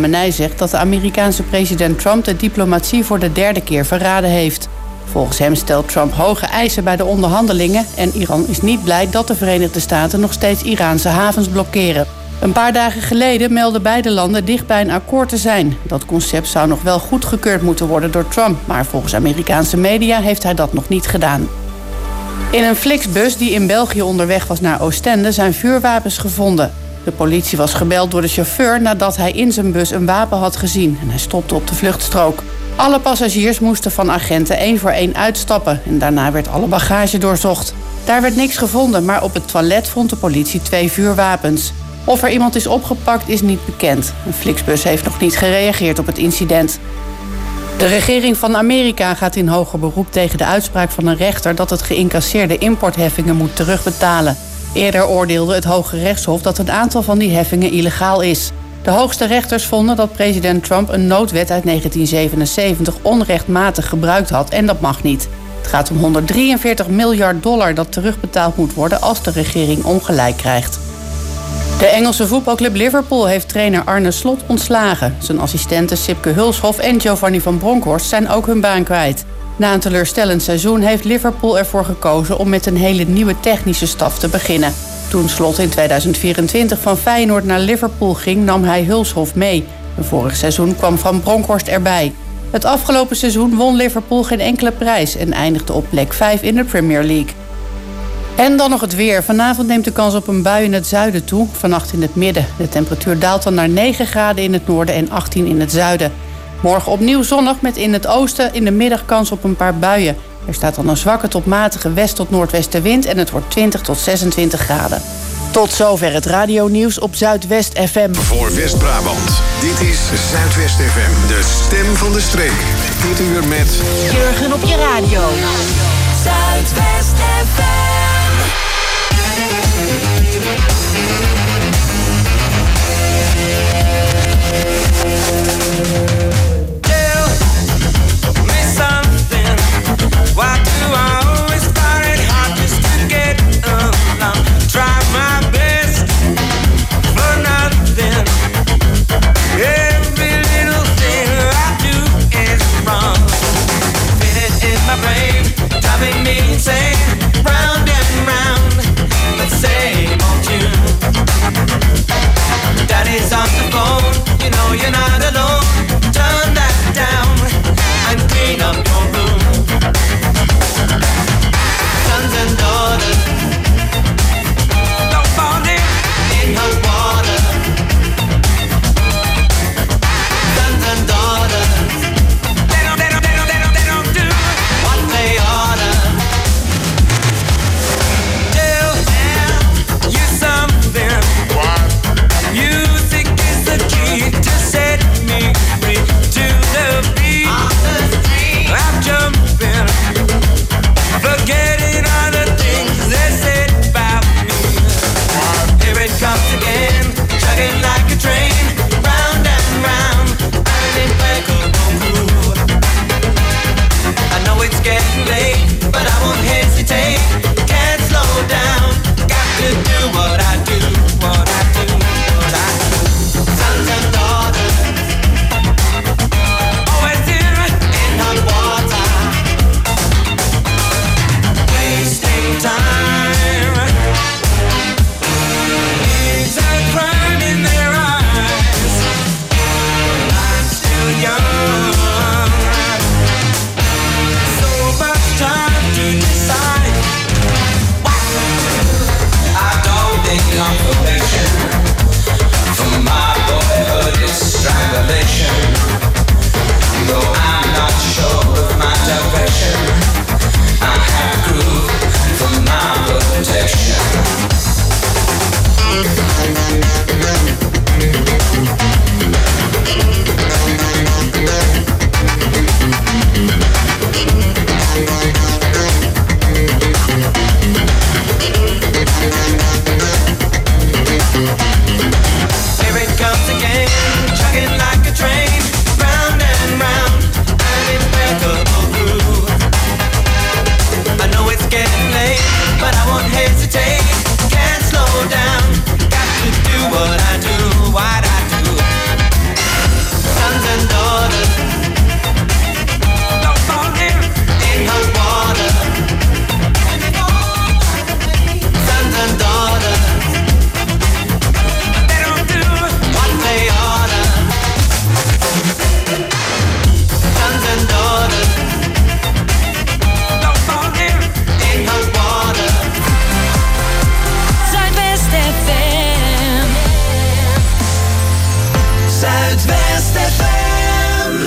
Khamenei zegt dat de Amerikaanse president Trump de diplomatie voor de 3e keer verraden heeft. Volgens hem stelt Trump hoge eisen bij de onderhandelingen en Iran is niet blij dat de Verenigde Staten nog steeds Iraanse havens blokkeren. Een paar dagen geleden meldden beide landen dicht bij een akkoord te zijn. Dat concept zou nog wel goedgekeurd moeten worden door Trump, maar volgens Amerikaanse media heeft hij dat nog niet gedaan. In een Flixbus die in België onderweg was naar Oostende zijn vuurwapens gevonden. De politie was gebeld door de chauffeur nadat hij in zijn bus een wapen had gezien en hij stopte op de vluchtstrook. Alle passagiers moesten van agenten 1 voor 1 uitstappen en daarna werd alle bagage doorzocht. Daar werd niks gevonden, maar op het toilet vond de politie 2 vuurwapens. Of er iemand is opgepakt is niet bekend. Een Flixbus heeft nog niet gereageerd op het incident. De regering van Amerika gaat in hoger beroep tegen de uitspraak van een rechter dat het geïncasseerde importheffingen moet terugbetalen. Eerder oordeelde het Hoge Rechtshof dat een aantal van die heffingen illegaal is. De hoogste rechters vonden dat president Trump een noodwet uit 1977 onrechtmatig gebruikt had en dat mag niet. Het gaat om $143 miljard dat terugbetaald moet worden als de regering ongelijk krijgt. De Engelse voetbalclub Liverpool heeft trainer Arne Slot ontslagen. Zijn assistenten Sipke Hulshoff en Giovanni van Bronckhorst zijn ook hun baan kwijt. Na een teleurstellend seizoen heeft Liverpool ervoor gekozen om met een hele nieuwe technische staf te beginnen. Toen Slot in 2024 van Feyenoord naar Liverpool ging, nam hij Hulshoff mee. Vorig seizoen kwam Van Bronckhorst erbij. Het afgelopen seizoen won Liverpool geen enkele prijs en eindigde op plek 5 in de Premier League. En dan nog het weer. Vanavond neemt de kans op een bui in het zuiden toe. Vannacht in het midden. De temperatuur daalt dan naar 9 graden in het noorden en 18 in het zuiden. Morgen opnieuw zonnig met in het oosten in de middag kans op een paar buien. Er staat dan een zwakke tot matige west- tot noordwestenwind en het wordt 20 tot 26 graden. Tot zover het radionieuws op Zuidwest FM. Voor West-Brabant, dit is Zuidwest FM, de stem van de streek. Dit uur met Jurgen op je radio. Zuidwest FM. Tell me something. Why do I always find it hard just to get along? Try my best for nothing. Every little thing I do is wrong. Fit it in my brain, driving me insane. Round and round, the same old tune. Daddy's on the phone, you know you're not alone. Turn that down and clean up your room. Sons and daughters, don't fall in her water. Sons and daughters, they don't do what they oughta. Tell you something. Music is the key to set me free. To the beat, I'm jumping, forgetting all the things they said about me. Here it comes again, chugging like a train, round and round, an impeccable groove. I know it's getting late, but I won't hesitate. Can't slow down, got to do what I do, what I do. Sons and daughters, Zuidwest FM.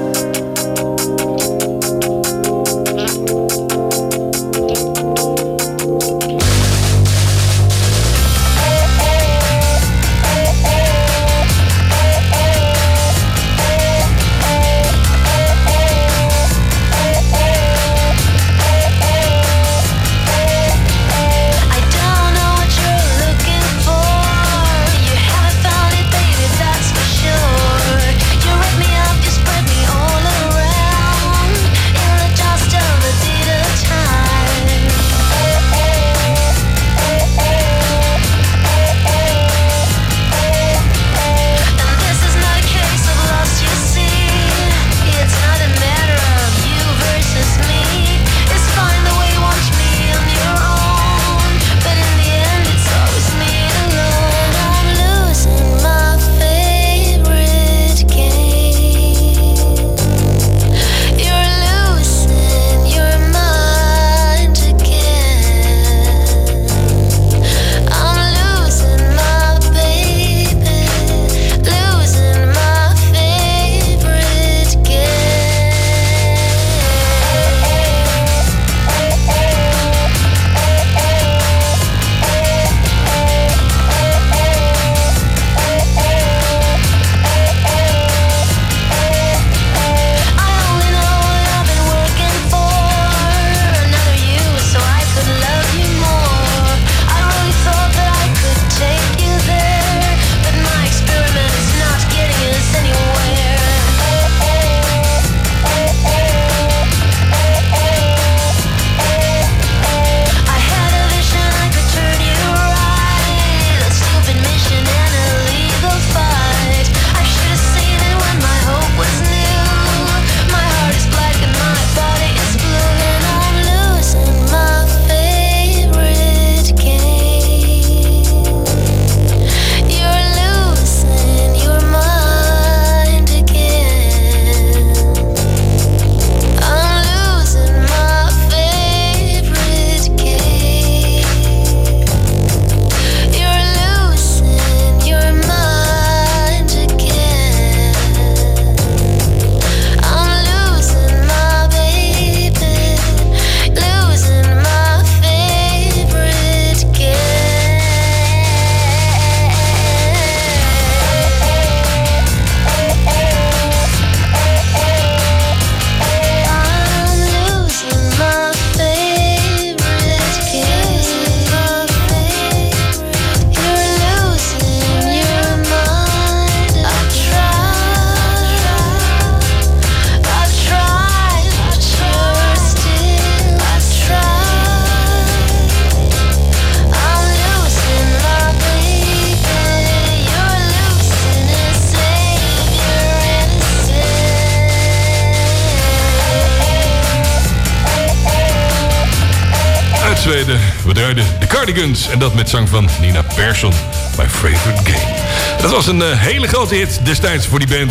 Zweden. We draaiden de Cardigans en dat met zang van Nina Persson, My Favorite Game. Dat was een hele grote hit destijds voor die band,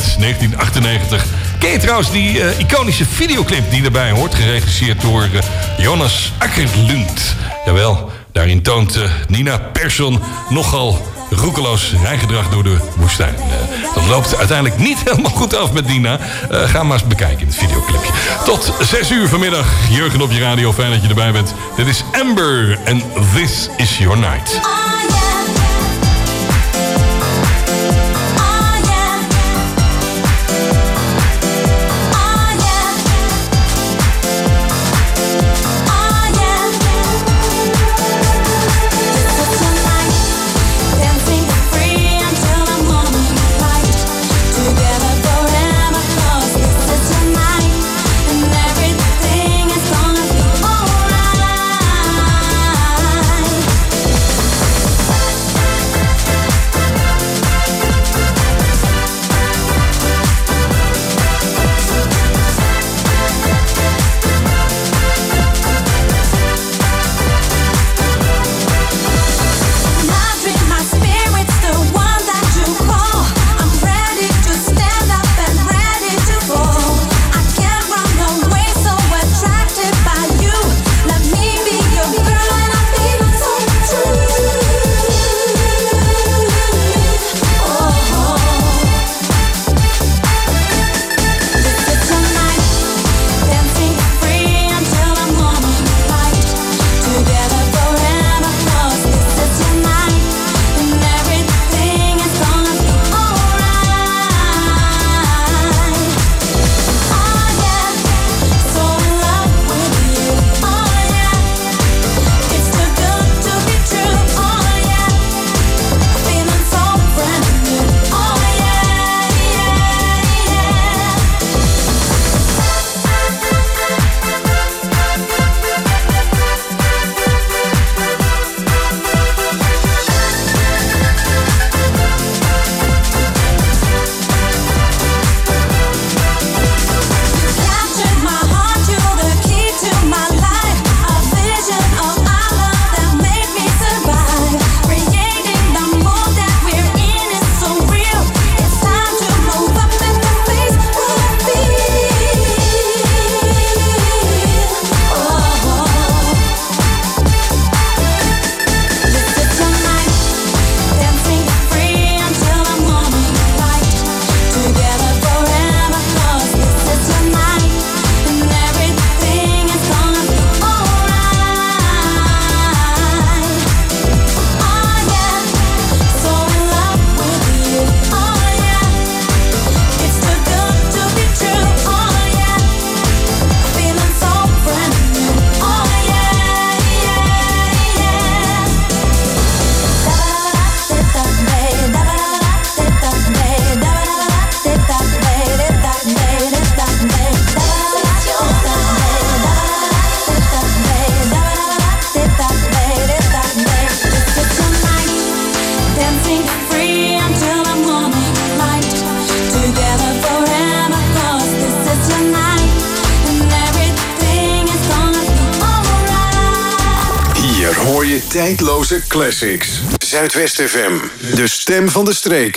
1998. Ken je trouwens die iconische videoclip die daarbij hoort, geregisseerd door Jonas Åkerlund? Jawel, daarin toont Nina Persson nogal roekeloos rijgedrag door de woestijn. Dat loopt uiteindelijk niet helemaal goed af met Nina. Ga maar eens bekijken in het videoclipje. Tot 6 uur vanmiddag. Jurgen op je radio. Fijn dat je erbij bent. Dit is Amber en This Is Your Night. Alright. Tijdloze classics. Zuidwest FM. De stem van de streek.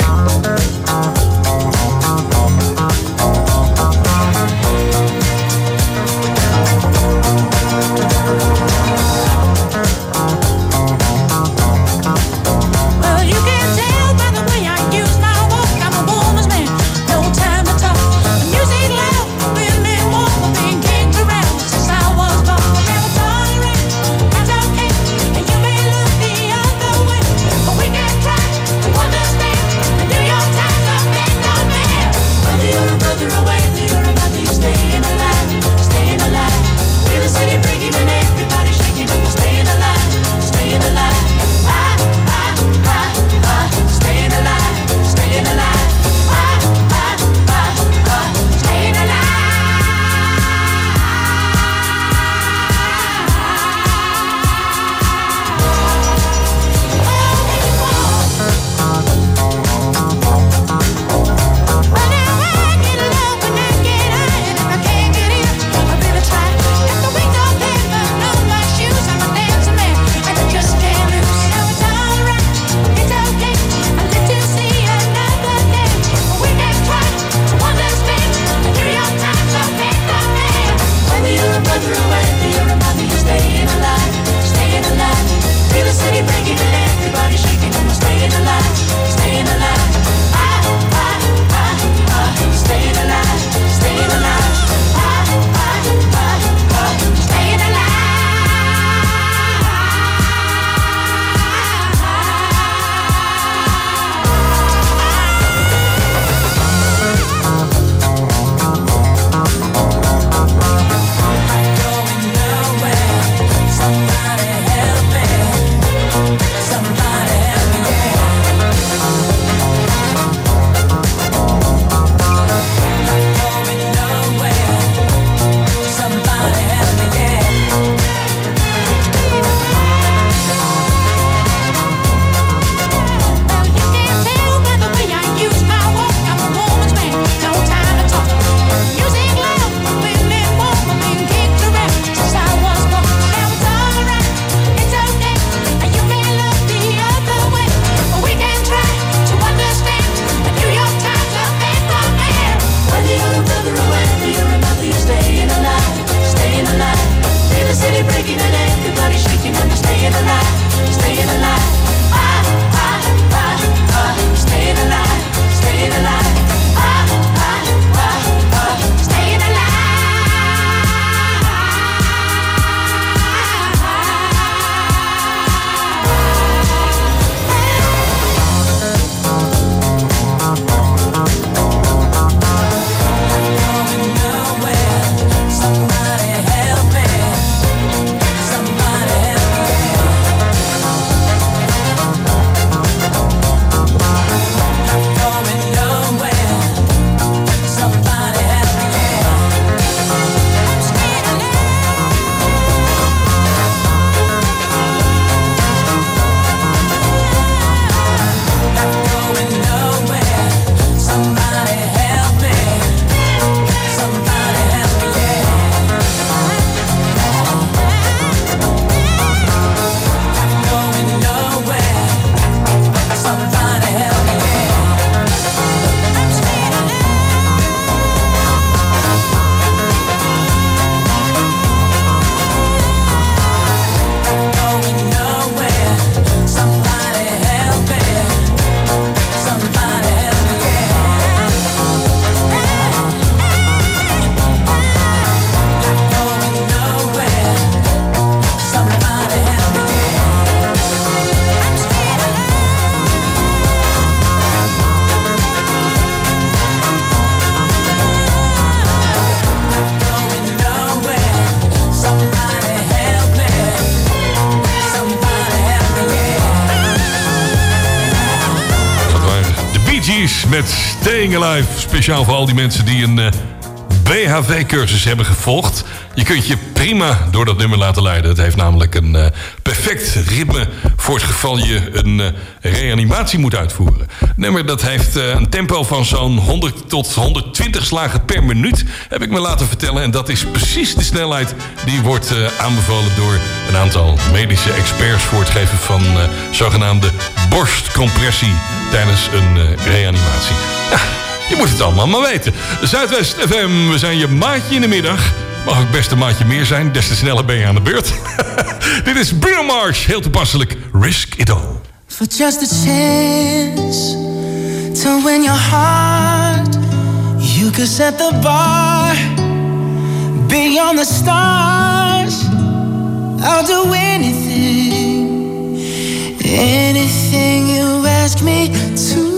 Met Staying Alive. Speciaal voor al die mensen die een BHV-cursus hebben gevolgd. Je kunt je prima door dat nummer laten leiden. Het heeft namelijk een perfect ritme voor het geval je een reanimatie moet uitvoeren. Het nummer dat heeft een tempo van zo'n 100 tot 120 slagen per minuut, heb ik me laten vertellen. En dat is precies de snelheid die wordt aanbevolen door een aantal medische experts voor het geven van zogenaamde borstcompressie tijdens een reanimatie. Ja, je moet het allemaal maar weten. Zuidwest FM, we zijn je maatje in de middag. Mag ook best een maatje meer zijn, des te sneller ben je aan de beurt. Dit is Bruno Mars, heel toepasselijk. Risk It All. For just a chance to win your heart, you could set the bar beyond the stars. I'll do anything, anything you ask me to.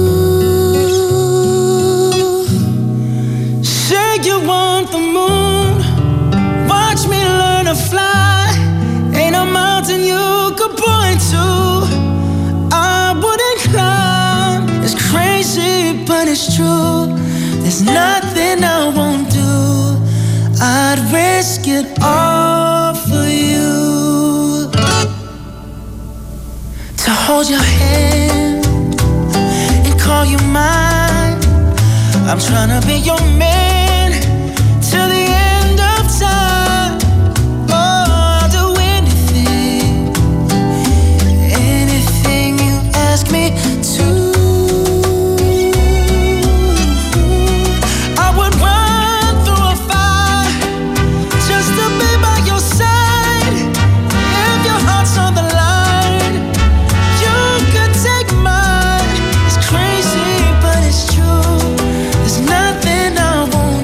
Say you want the moon, watch me learn to fly. Ain't a mountain you could point to I wouldn't climb. It's crazy, but it's true. There's nothing I won't do. I'd risk it all for you. To hold your hand and call you mine. I'm tryna be your man till the end of time. Oh, I'll do anything, anything you ask me to. I would run through a fire just to be by your side. If your heart's on the line, you could take mine. It's crazy, but it's true. There's nothing I won't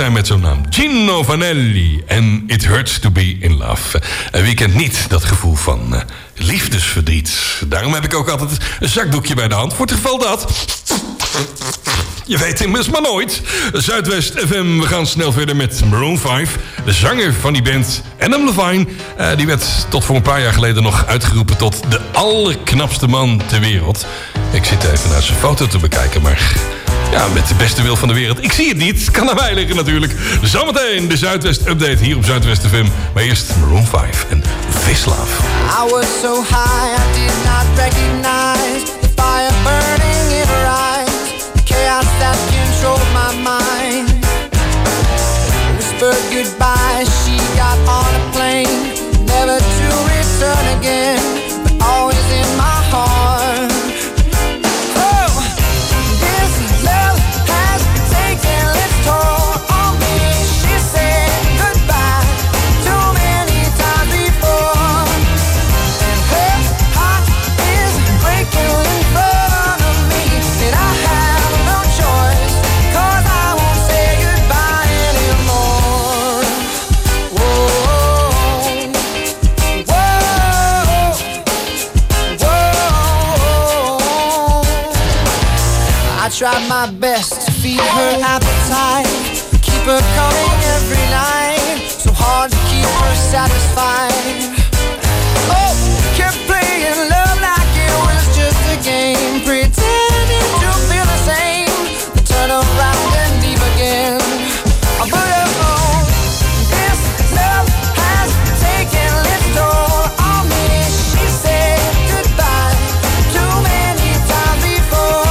zijn met zo'n naam. Gino Vanelli en It Hurts to Be in Love. En wie kent niet dat gevoel van liefdesverdriet? Daarom heb ik ook altijd een zakdoekje bij de hand. Voor het geval dat... Je weet immers maar nooit. Zuidwest FM, we gaan snel verder met Maroon 5. De zanger van die band, Adam Levine. Die werd tot voor een paar jaar geleden nog uitgeroepen tot de allerknapste man ter wereld. Ik zit even naar zijn foto te bekijken, maar... Ja, met de beste wil van de wereld. Ik zie het niet. Kan aan mij liggen natuurlijk. Zometeen de Zuidwest Update hier op Zuidwest FM. Maar eerst Maroon 5 en Vislav. I was so high I did not recognize the fire burning in her eyes, the chaos that controlled my mind. Whispered goodbye, she got on a plane, never to return again, but always in my heart. Tried my best to feed her appetite, keep her coming every night, so hard to keep her satisfied. Oh, kept playing love like it was just a game, pretending to feel the same, then turn around and leave again. But oh, this love has taken its toll on me. She said goodbye too many times before.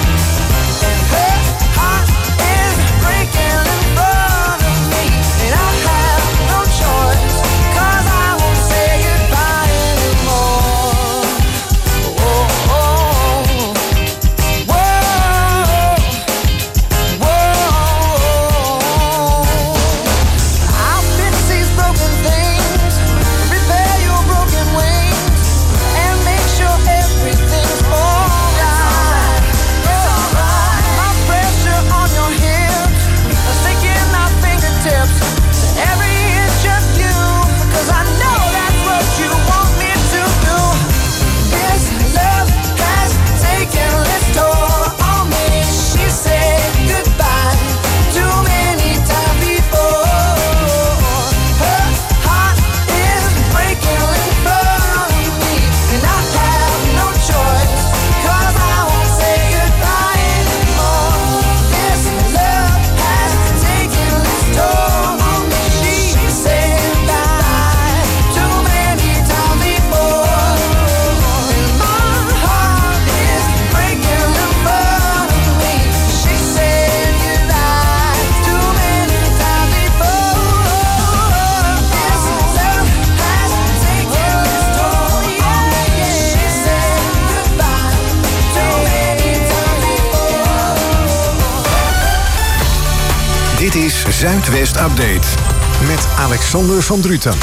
Dit is Zuidwest Update met Alexander van Druten.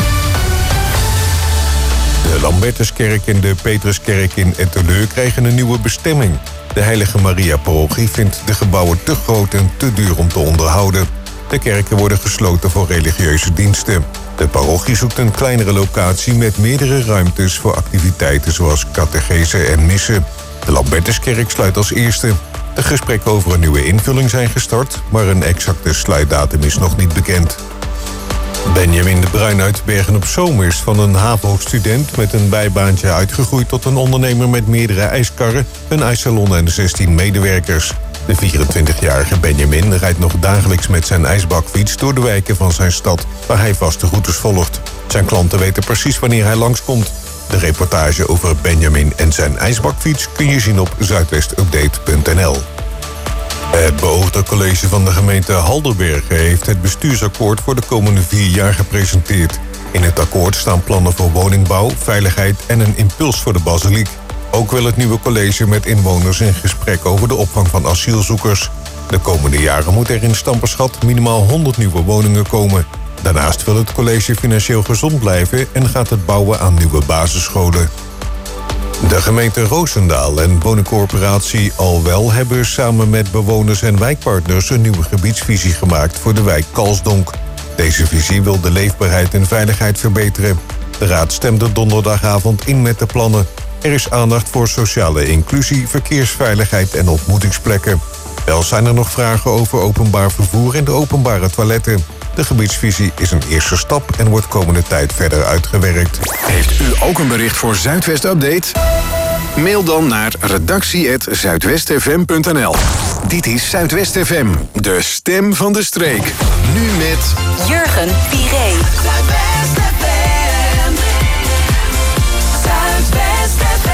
De Lambertuskerk en de Petruskerk in Etteleur krijgen een nieuwe bestemming. De Heilige Maria-parochie vindt de gebouwen te groot en te duur om te onderhouden. De kerken worden gesloten voor religieuze diensten. De parochie zoekt een kleinere locatie met meerdere ruimtes voor activiteiten zoals catechese en missen. De Lambertuskerk sluit als eerste. De gesprekken over een nieuwe invulling zijn gestart, maar een exacte sluitdatum is nog niet bekend. Benjamin de Bruin uit Bergen-op-Zoom is van een HAVO-student met een bijbaantje uitgegroeid tot een ondernemer met meerdere ijskarren, een ijssalon en 16 medewerkers. De 24-jarige Benjamin rijdt nog dagelijks met zijn ijsbakfiets door de wijken van zijn stad, waar hij vaste routes volgt. Zijn klanten weten precies wanneer hij langskomt. De reportage over Benjamin en zijn ijsbakfiets kun je zien op zuidwestupdate.nl. Het beoogde college van de gemeente Halderbergen heeft het bestuursakkoord voor de komende 4 jaar gepresenteerd. In het akkoord staan plannen voor woningbouw, veiligheid en een impuls voor de basiliek. Ook wil het nieuwe college met inwoners in gesprek over de opvang van asielzoekers. De komende jaren moet er in Stamperschat minimaal 100 nieuwe woningen komen. Daarnaast wil het college financieel gezond blijven en gaat het bouwen aan nieuwe basisscholen. De gemeente Roosendaal en woningcorporatie Alwel hebben samen met bewoners en wijkpartners een nieuwe gebiedsvisie gemaakt voor de wijk Kalsdonk. Deze visie wil de leefbaarheid en veiligheid verbeteren. De raad stemde donderdagavond in met de plannen. Er is aandacht voor sociale inclusie, verkeersveiligheid en ontmoetingsplekken. Wel zijn er nog vragen over openbaar vervoer en de openbare toiletten. De gebiedsvisie is een eerste stap en wordt komende tijd verder uitgewerkt. Heeft u ook een bericht voor Zuidwest Update? Mail dan naar redactie@zuidwestfm.nl. Dit is Zuidwest FM, de stem van de streek. Nu met Jurgen Piree. Zuidwest FM. Zuidwest FM.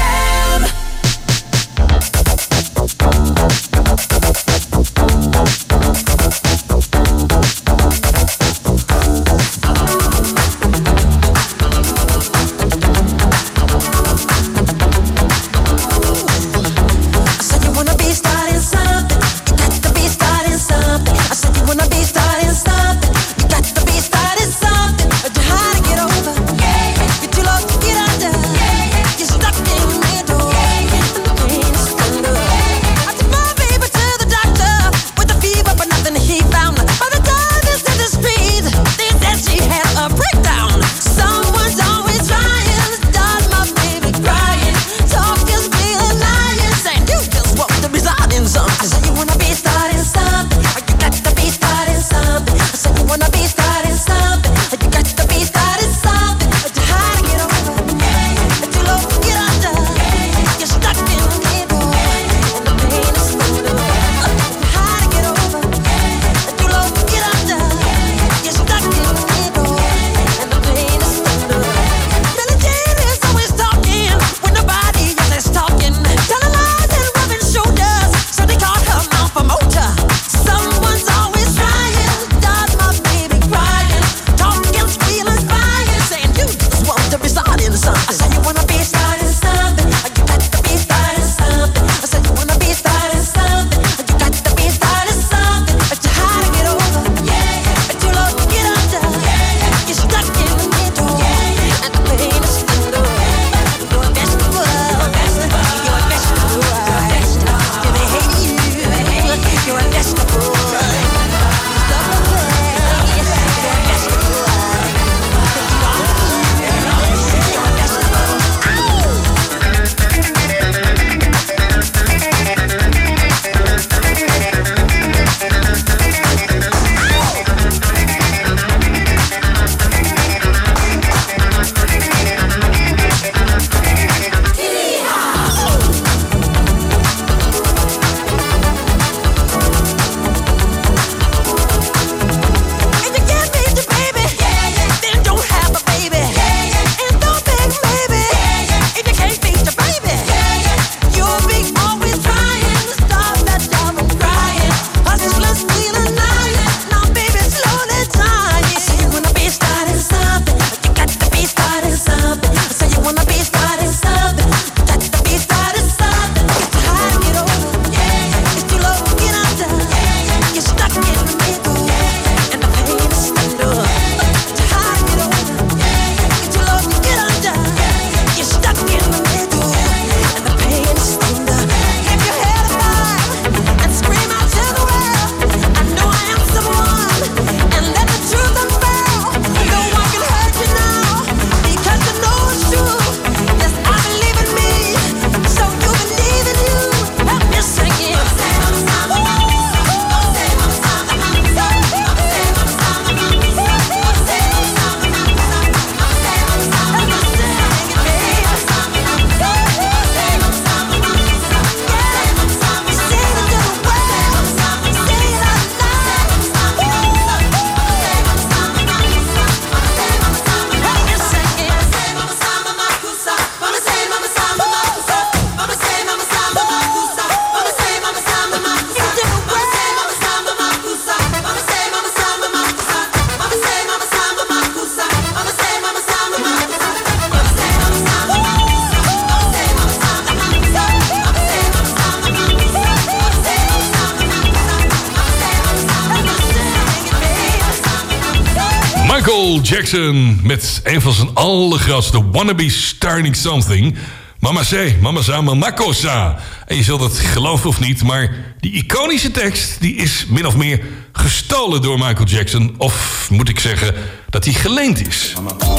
Michael Jackson met een van zijn allergrootste Wannabe Starting Something. Mama C, Mama Sa, Mama Cosa. En je zult het geloven of niet, maar die iconische tekst... die is min of meer gestolen door Michael Jackson. Of moet ik zeggen dat hij geleend is.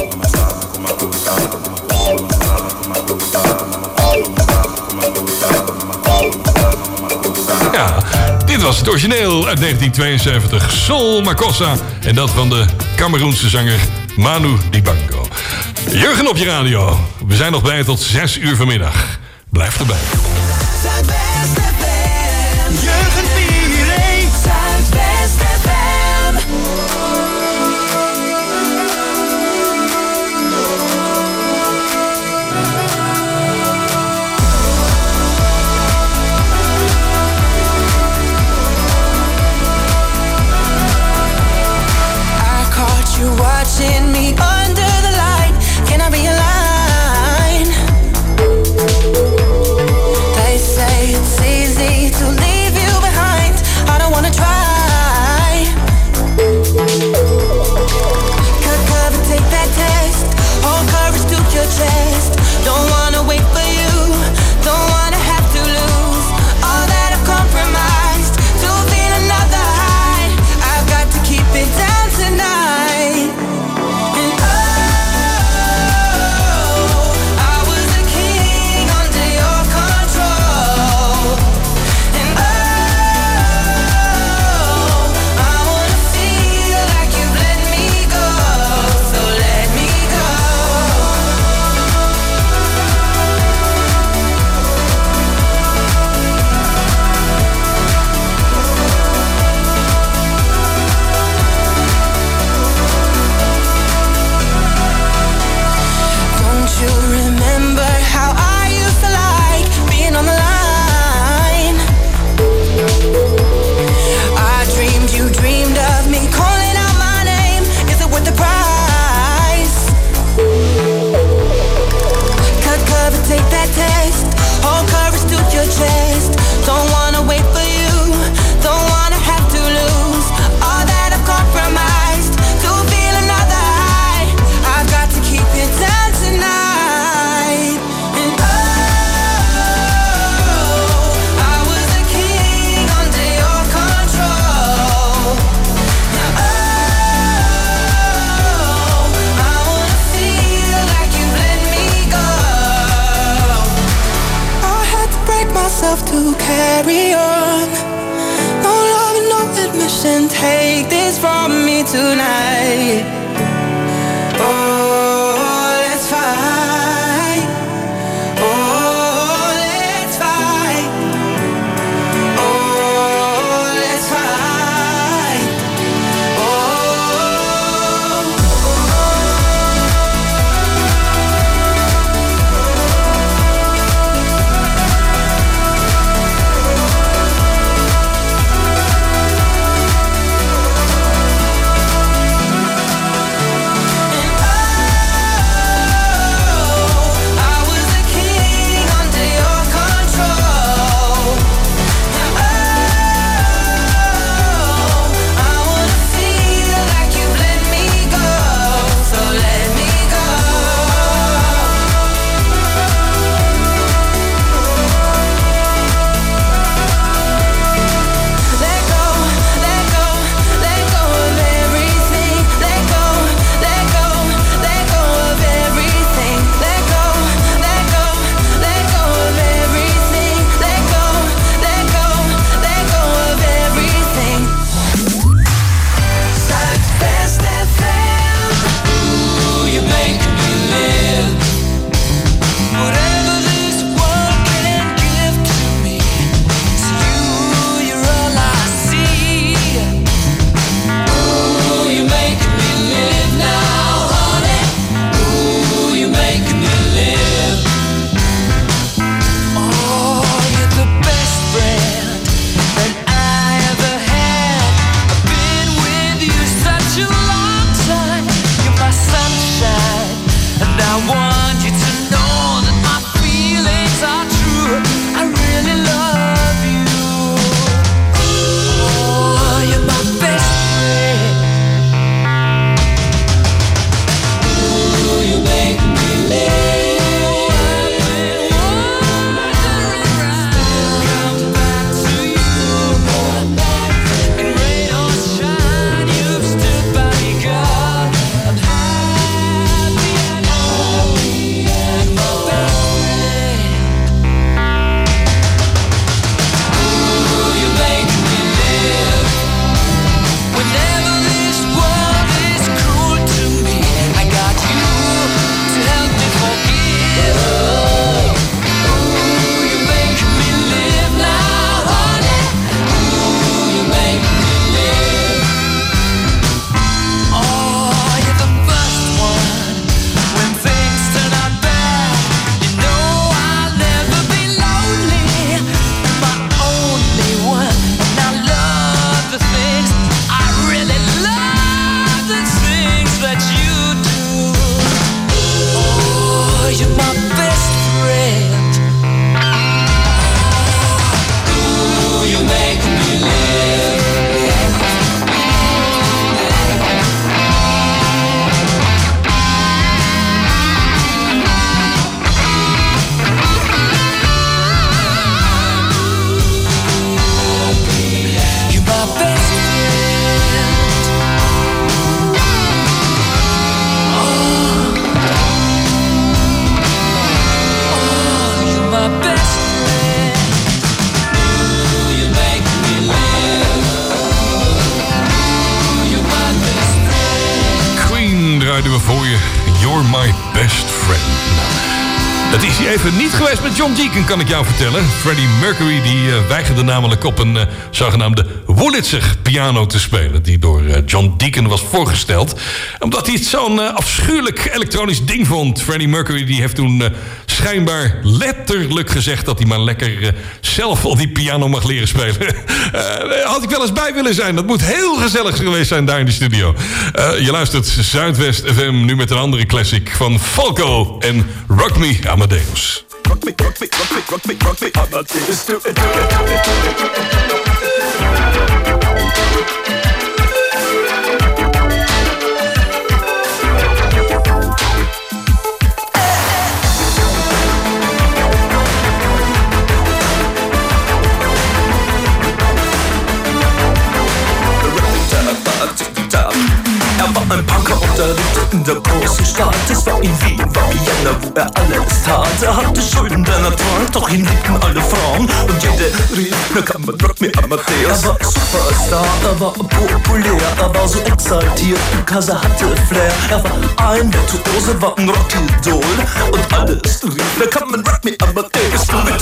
Ja, dit was het origineel uit 1972. Sol Makossa. En dat van de Cameroense zanger Manu Dibango. Jurgen op je radio. We zijn nog bij tot 6 uur vanmiddag. Blijf erbij. Zuidwest FM. Jurgen Pierre. Zuidwest FM. I caught you watching me under the light. Can I be a line? They say it's easy to leave you behind. I don't wanna try. Cut cover, take that test. Hold courage to your chest. Don't wanna wait for you. Don't wanna have to lose all that I've compromised to feel another high. I've got to keep it down tonight. And I was a king under your control. And I wanna feel like you've let me go. So let me go. Don't you remember how I used to like being on the line? I dreamed you dreamed of me calling out my name. Is it worth the price? Cut cover, take that test. Hold courage to your chest. Don't wanna wait for you. Don't wanna have to lose all that I've compromised to feel another high. I've got to keep it down tonight. And I was a king under your control. I wanna feel like you've let me go. I had to break myself to carry on. No love and no admission. Take this from me tonight. Oh, let's fight. Oh, let's fight. Oh, let's fight. you're my best friend. Ooh, you make me live. Draaiden we voor je You're My Best Friend. Het is hier even niet geweest met John Deacon, kan ik jou vertellen. Freddie Mercury die weigerde namelijk op een zogenaamde Wurlitzer piano te spelen, die door John Deacon was voorgesteld, omdat hij het zo'n afschuwelijk elektronisch ding vond. Freddie Mercury die heeft toen schijnbaar letterlijk gezegd dat hij maar lekker zelf al die piano mag leren spelen. Had ik wel eens bij willen zijn. Dat moet heel gezellig geweest zijn daar in de studio. Je luistert Zuidwest FM nu met een andere classic van Falco en Rock Me Amadeus. Rock me, rock me, rock me, rock me, rock me, Amadeus, do it, do it, do it, do it, do it. Ein Punker und er lebte in der großen Stadt. Es war in Wien, war Vienna, wo alles tat. Hatte Schulden, denn trank, doch ihn liebten alle Frauen. Und jede rief, na kann man Rock Me Amadeus. War Superstar, war populär, war so exaltiert, because hatte Flair. War ein Virtuose, war ein Rockidol. Und alles rief, na kann man Rock Me Amadeus. Du mit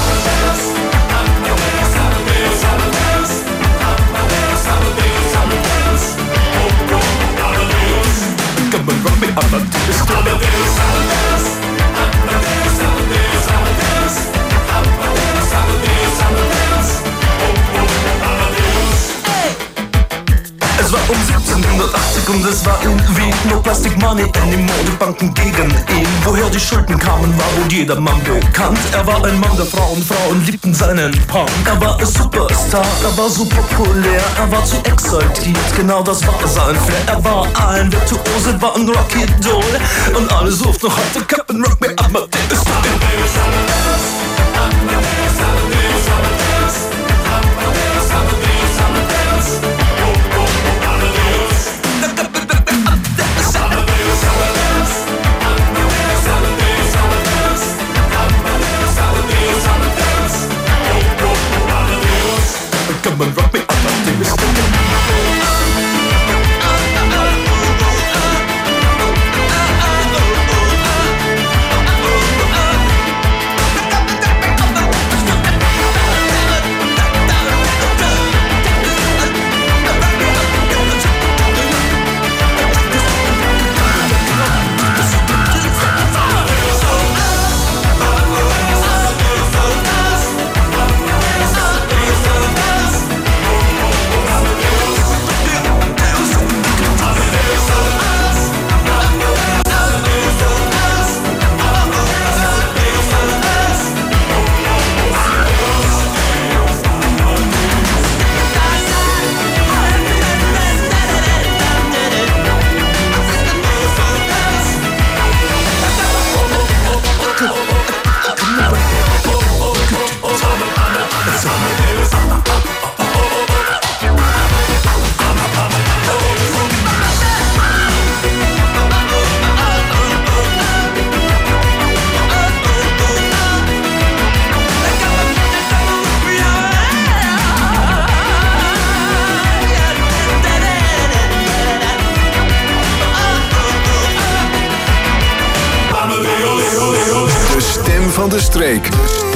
Come and rock me, Amadeus, Amadeus, Amadeus, Amadeus, Amadeus, Amadeus, Amadeus, Amadeus, Amadeus, Amadeus. Es war 1780 und es war in Wien. No Plastic Money anymore, die Banken gegen ihn. Woher die Schulden kamen, war wohl jedermann bekannt. Er war ein Mann der Frauen, Frauen liebten seinen Punk. Er war ein Superstar, er war so populär, er war zu exaltiert, genau das war sein Flair. Er war ein Virtuose, war ein Rockidol. Und alle suchten noch heute Captain Rock Me Amadeus. Amadeus, Amadeus, Amadeus, Amadeus, Amadeus, Amadeus, Amadeus, Amadeus, Amadeus. Come and rock me, Amadeus. van de streek.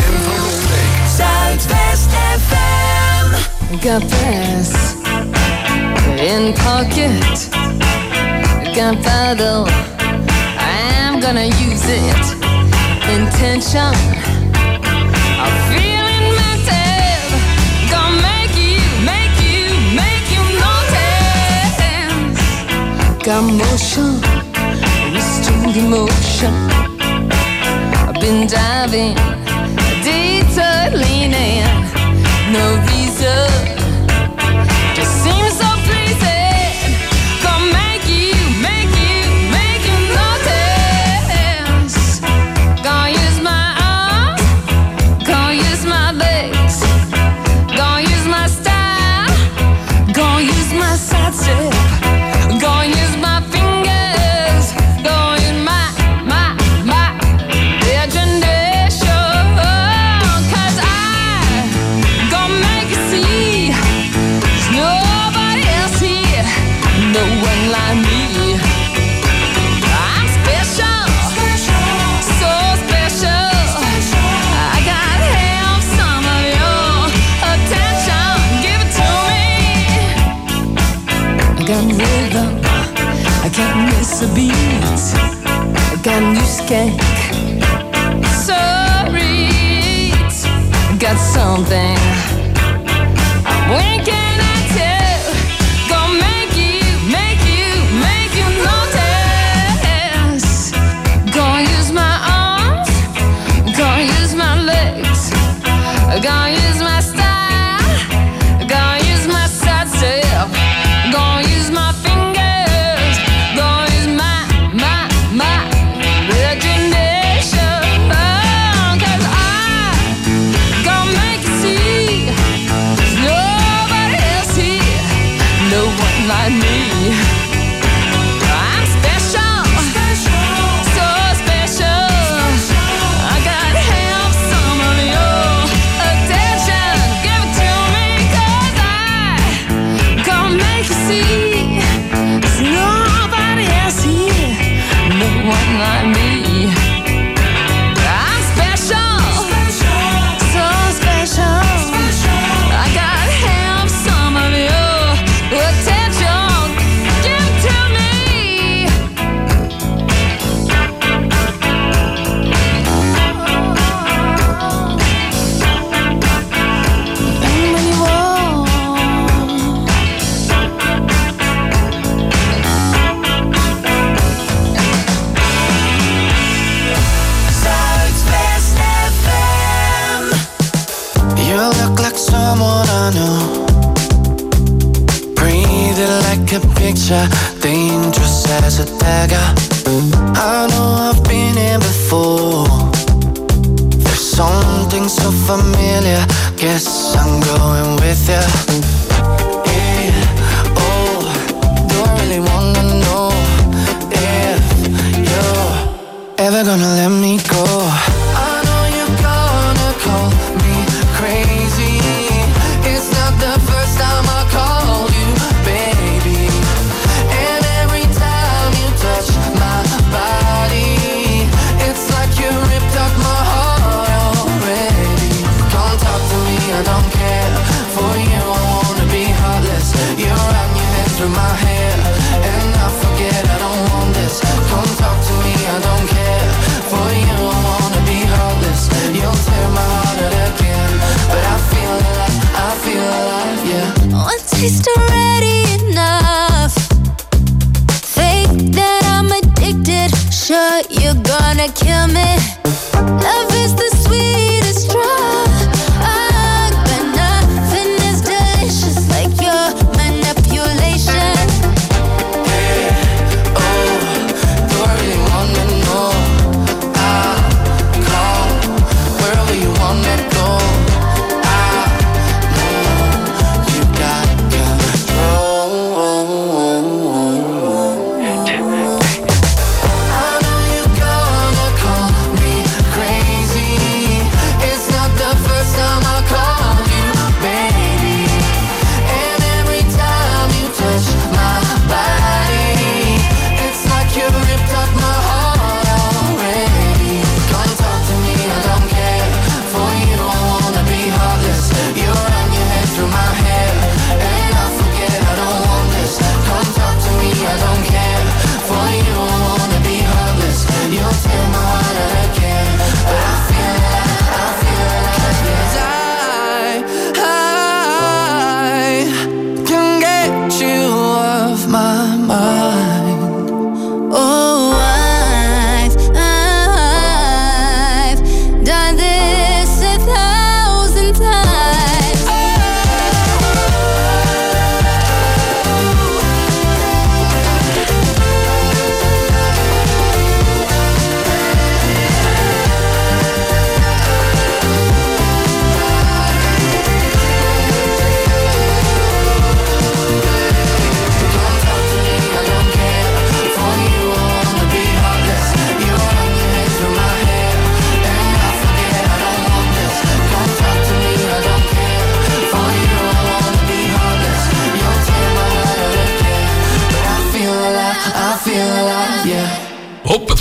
Zuidwest FM. Got brass in pocket. Got paddle. I'm gonna use it. Intention. I'm feeling mental. Gonna make you notice. Got motion. Restrained emotion. been diving, detour leaning, no reason, just seems so pleasing. Gonna make you notice. Gonna use my arms, gonna use my legs, gonna use my style, gonna use my side step, gonna use my fingers, gonna use my imagination. 'Cause I gonna make you see there's nobody else here, no one like me. I'm special, so special. I gotta have some of your attention. Give it to me. I got rhythm, I can't miss a beat. I got new skank, so read. Got something I'm winking at you. Gonna make you notice. Gonna use my arms, gonna use my legs, gonna use my style, gonna use my side step, gonna use my fingers, gonna use my imagination. 'Cause I gonna make you see there's nobody else here, no one like me. I'm special, so special. I gotta have some of your attention. Give it to me, 'cause I gonna make you see there's nobody else here, no one like me. I'm special, so special. I gotta have some of your attention. Give it to me. And when you walk, Zuidwest FM. You look like someone I know. Breathing like a picture, dangerous as a dagger. I know I've been here before. There's something so familiar. Guess I'm going with you. Yeah, oh, don't really wanna know if you're ever gonna let me go. I know you're gonna call me crazy. It's not the first time I called you, baby. And every time you touch my body, it's like you ripped up my heart already. Come talk to me, I don't care. For you, I wanna be heartless. You wrap your head through my hair, and I forget I don't want this. Come talk to me, I don't care. For you, I wanna be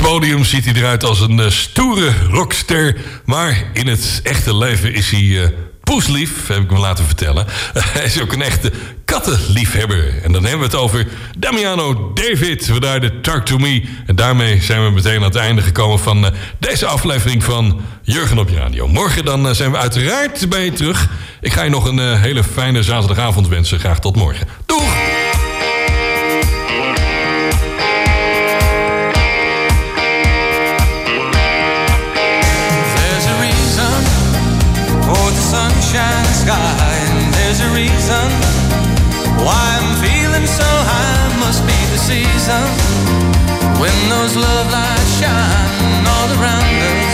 podium ziet hij eruit als een stoere rockster. Maar in het echte leven is hij poeslief, heb ik me laten vertellen. Hij is ook een echte kattenliefhebber. En dan hebben we het over Damiano David. Vandaar de Talk to Me. En daarmee zijn we meteen aan het einde gekomen van deze aflevering van Jurgen op je radio. Morgen dan zijn we uiteraard bij je terug. Ik ga je nog een hele fijne zaterdagavond wensen. Graag tot morgen. Doeg! Sunshine sky, and there's a reason why I'm feeling so high. Must be the season when those love lights shine all around us.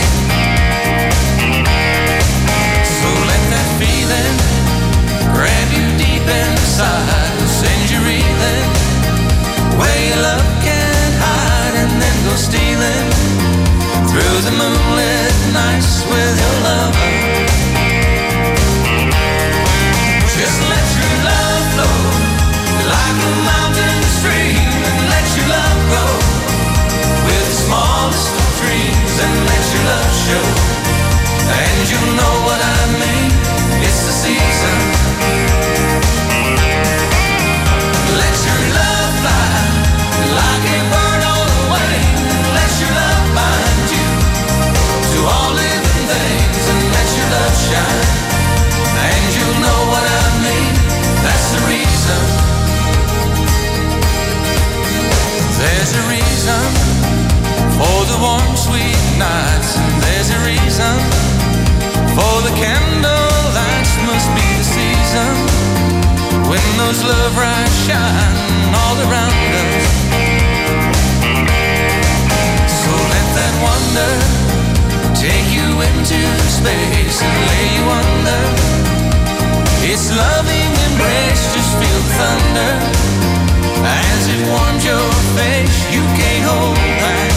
So let that feeling grab you deep inside, send you reeling where your love can't hide, and then go stealing through the moonlit nights with your lover. Just let your love flow like a mountain stream, and let your love go with the smallest of dreams, and let your love show, and you know what I mean, it's the season. Let your love fly like a bird on the wing, and let your love bind you to all living things, and let your love shine, and you know what I mean, that's the reason. There's a reason for the warm sweet nights, and there's a reason for the candle lights. Must be the season when those love lights shine all around us. So let that wonder take you into space and lay you under its loving embrace. Just feel the thunder as it warms your face. You can't hold back.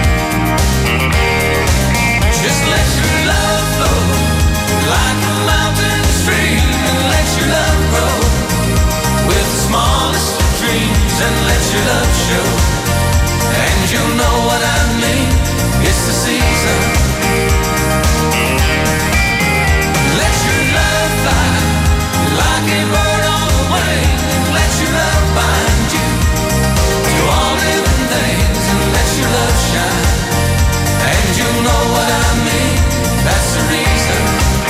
Just let your love flow like a mountain stream, and let your love grow with the smallest of dreams, and let your love show, and you know what I mean, it's the season. Let your love fly like a bird on the wing, and let your love bind you to all living things, and let your love shine, and you know what I mean, that's the reason.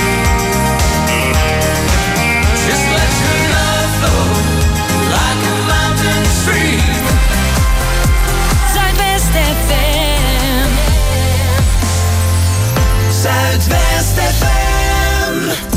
Just let your love flow like a mountain stream. Zuidwest FM. Zuidwest FM.